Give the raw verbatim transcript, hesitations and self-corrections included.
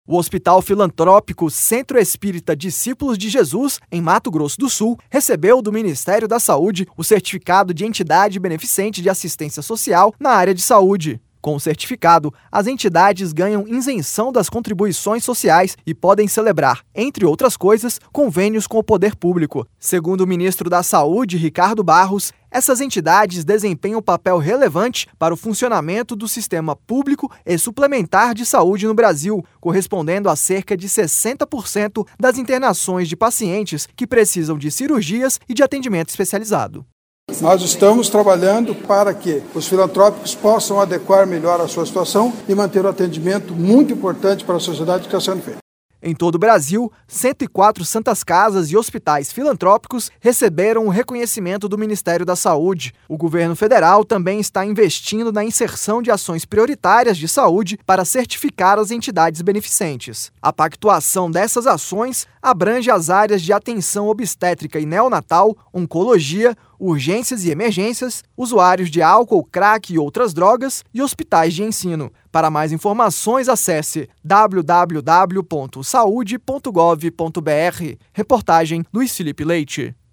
O Hospital Filantrópico Centro Espírita Discípulos de Jesus, em Mato Grosso do Sul, recebeu do Ministério da Saúde o certificado de entidade beneficente de assistência social na área de saúde. Com o certificado, as entidades ganham isenção das contribuições sociais e podem celebrar, entre outras coisas, convênios com o poder público. Segundo o ministro da Saúde, Ricardo Barros, essas entidades desempenham um papel relevante para o funcionamento do sistema público e suplementar de saúde no Brasil, correspondendo a cerca de sessenta por cento das internações de pacientes que precisam de cirurgias e de atendimento especializado. Nós estamos trabalhando para que os filantrópicos possam adequar melhor a sua situação e manter o atendimento muito importante para a sociedade que está sendo feito. Em todo o Brasil, cento e quatro santas casas e hospitais filantrópicos receberam o reconhecimento do Ministério da Saúde. O governo federal também está investindo na inserção de ações prioritárias de saúde para certificar as entidades beneficentes. A pactuação dessas ações abrange as áreas de atenção obstétrica e neonatal, oncologia, urgências e emergências, usuários de álcool, crack e outras drogas e hospitais de ensino. Para mais informações, acesse w w w ponto saude ponto gov ponto b r. Reportagem Luiz Felipe Leite.